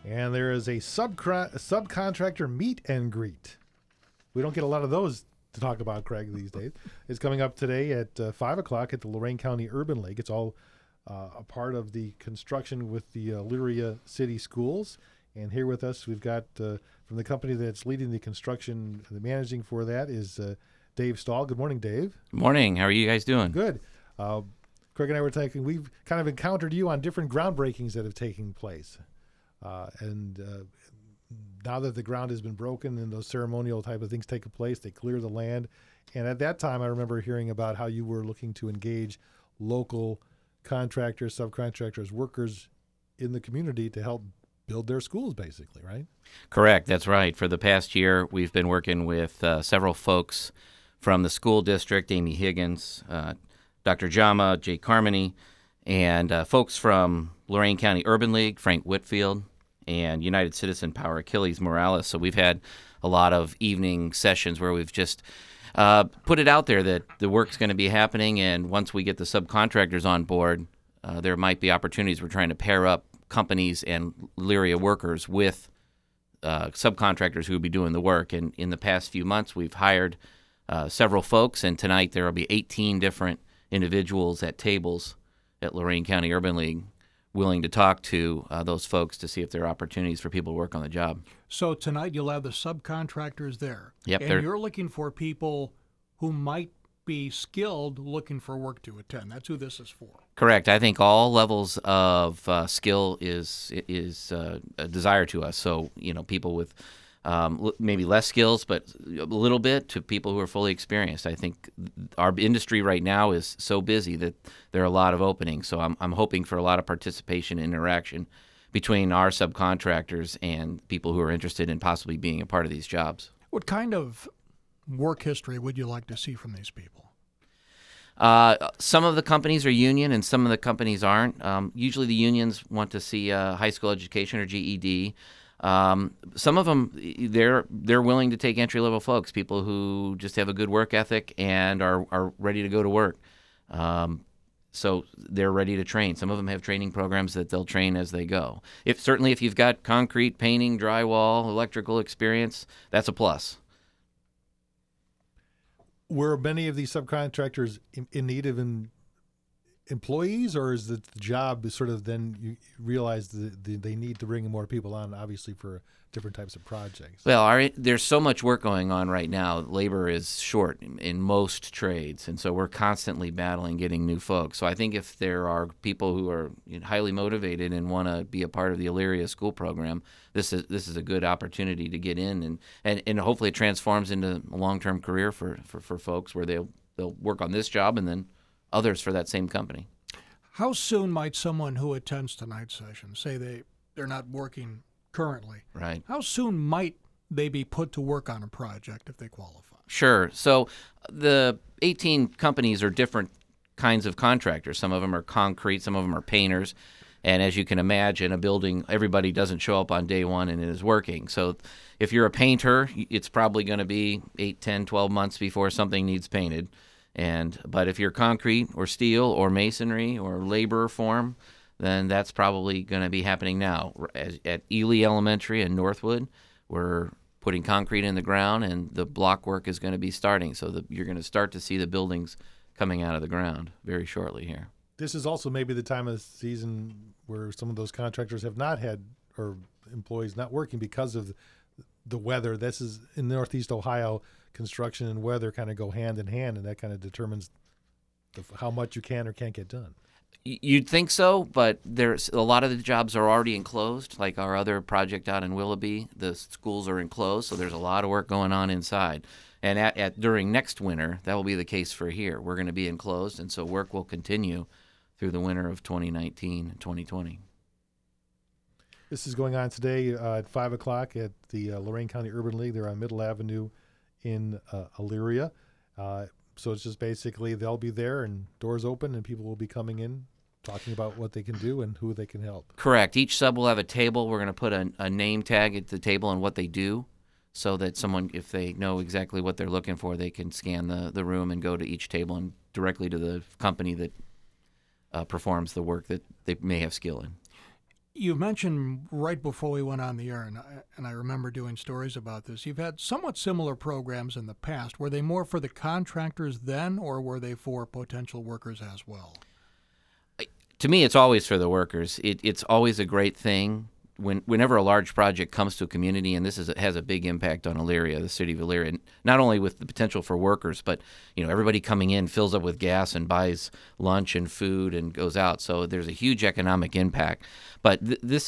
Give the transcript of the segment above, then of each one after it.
And there is a subcontractor meet and greet. We don't get a lot of those to talk about, Craig, these days. It's coming up today at 5 o'clock at the Lorain County Urban League. It's all a part of the construction with the Elyria City Schools. And here with us, we've got from the company that's leading the construction, the managing for that is Dave Stahl. Good morning, Dave. Good morning. How are you guys doing? Good. Craig and I were talking, we've kind of encountered you on different groundbreakings that have taken place. And now that the ground has been broken and those ceremonial type of things take place, they clear the land. And at that time, I remember hearing about how you were looking to engage local contractors, subcontractors, workers in the community to help build their schools, basically, right? Correct. That's right. For the past year, we've been working with several folks from the school district, Amy Higgins, Dr. Jama, Jay Carmody, and folks from Lorain County Urban League, Frank Whitfield, and United Citizen Power, Achilles Morales. So we've had a lot of evening sessions where we've just put it out there that the work's going to be happening, and once we get the subcontractors on board, there might be opportunities. We're trying to pair up companies and Elyria workers with subcontractors who will be doing the work. And in the past few months, we've hired several folks, and tonight there will be 18 different individuals at tables at Lorain County Urban League willing to talk to those folks to see if there are opportunities for people to work on the job. So tonight you'll have the subcontractors there. Yep. And you're looking for people who might be skilled looking for work to attend. That's who this is for. Correct. I think all levels of skill is a desire to us. So, people with maybe less skills, but a little bit, to people who are fully experienced. I think our industry right now is so busy that there are a lot of openings. So I'm hoping for a lot of participation and interaction between our subcontractors and people who are interested in possibly being a part of these jobs. What kind of work history would you like to see from these people? Some of the companies are union and some of the companies aren't. Usually the unions want to see a high school education or GED. Some of them, they're willing to take entry-level folks, people who just have a good work ethic and are ready to go to work. So they're ready to train. Some of them have training programs that they'll train as they go. Certainly if you've got concrete, painting, drywall, electrical experience, that's a plus. Were many of these subcontractors in need of employees, or is the job sort of then you realize they need to bring more people on, obviously, for different types of projects? Well, there's so much work going on right now. Labor is short in most trades, and so we're constantly battling getting new folks. So I think if there are people who are highly motivated and want to be a part of the Elyria school program, this is a good opportunity to get in, and hopefully it transforms into a long-term career for folks where they'll work on this job and then others for that same company. How soon might someone who attends tonight's session, say they're not working currently, right? How soon might they be put to work on a project if they qualify? Sure. So the 18 companies are different kinds of contractors. Some of them are concrete, some of them are painters. And as you can imagine, a building, everybody doesn't show up on day one and it is working. So if you're a painter, it's probably going to be 8, 10, 12 months before something needs painted. But if you're concrete or steel or masonry or labor form, then that's probably going to be happening now. At Ely Elementary in Northwood, we're putting concrete in the ground, and the block work is going to be starting. So you're going to start to see the buildings coming out of the ground very shortly here. This is also maybe the time of the season where some of those contractors have not had, or employees not working because of the weather. This is in Northeast Ohio. Construction and weather kind of go hand in hand, and that kind of determines how much you can or can't get done. You'd think so, but there's a lot of the jobs are already enclosed. Like our other project out in Willoughby, the schools are enclosed, so there's a lot of work going on inside. And during next winter, that will be the case for here. We're going to be enclosed, and so work will continue through the winter of 2019 and 2020. This is going on today at 5 o'clock at the Lorain County Urban League. They're on Middle Avenue in Elyria. So it's just basically they'll be there and doors open and people will be coming in talking about what they can do and who they can help. Correct. Each sub will have a table. We're going to put a name tag at the table and what they do so that someone, if they know exactly what they're looking for, they can scan the room and go to each table and directly to the company that performs the work that they may have skill in. You mentioned right before we went on the air, and I remember doing stories about this. You've had somewhat similar programs in the past. Were they more for the contractors then, or were they for potential workers as well? To me, it's always for the workers. It's always a great thing whenever a large project comes to a community, and has a big impact on Elyria, the city of Elyria, not only with the potential for workers, but everybody coming in fills up with gas and buys lunch and food and goes out. So there's a huge economic impact. But this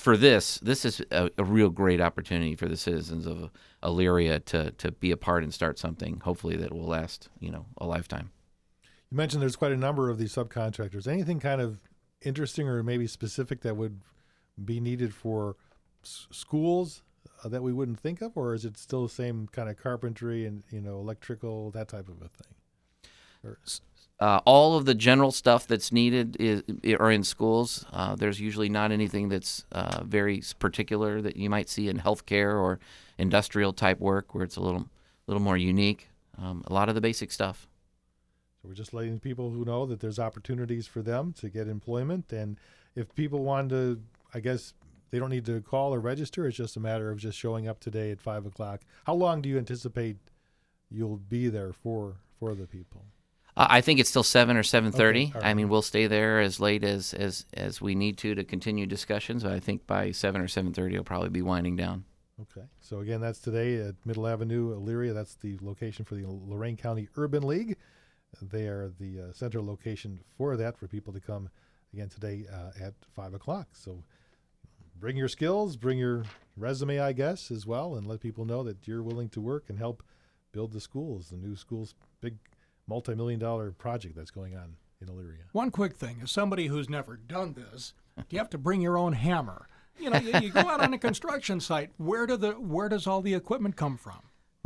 is a real great opportunity for the citizens of Elyria to be a part and start something, hopefully that will last a lifetime. You mentioned there's quite a number of these subcontractors. Anything kind of interesting or maybe specific that would be needed for schools that we wouldn't think of, or is it still the same kind of carpentry and electrical, that type of a thing? All of the general stuff that's needed are in schools. There's usually not anything that's very particular that you might see in healthcare or industrial type work, where it's a little more unique. A lot of the basic stuff. So we're just letting people who know that there's opportunities for them to get employment, and if people want to, I guess they don't need to call or register. It's just a matter of just showing up today at 5 o'clock. How long do you anticipate you'll be there for the people? I think it's still 7 or 7:30. Okay, all right. I mean, we'll stay there as late as we need to continue discussions. But I think by 7 or 7:30, it'll probably be winding down. Okay. So again, that's today at Middle Avenue, Elyria. That's the location for the Lorain County Urban League. They are the center location for that, for people to come again today at 5 o'clock. So bring your skills, bring your resume, I guess, as well, and let people know that you're willing to work and help build the schools, the new schools, big multi-million-dollar project that's going on in Elyria. One quick thing, as somebody who's never done this, you have to bring your own hammer. You go out on a construction site. Where does all the equipment come from?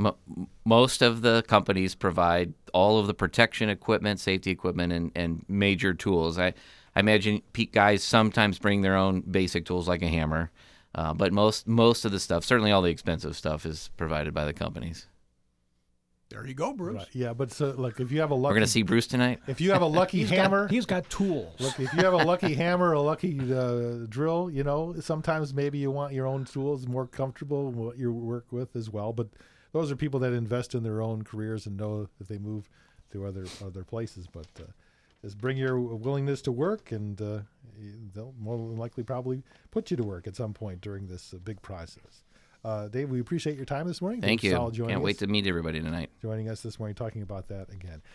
Most of the companies provide all of the protection equipment, safety equipment, and major tools. I imagine guys sometimes bring their own basic tools like a hammer, but most of the stuff, certainly all the expensive stuff, is provided by the companies. There you go, Bruce. Right. Yeah, but so look, if you have a lucky, We're going to see Bruce tonight. if you have a lucky hammer, He's got tools. look, if you have a lucky hammer, a lucky drill, sometimes maybe you want your own tools, more comfortable what you work with as well. But those are people that invest in their own careers and know that they move to other places. But just bring your willingness to work, and they'll more than likely probably put you to work at some point during this big process. Dave, we appreciate your time this morning. Thank you. Sal joining Can't wait us. to meet everybody tonight. Joining us this morning, talking about that again.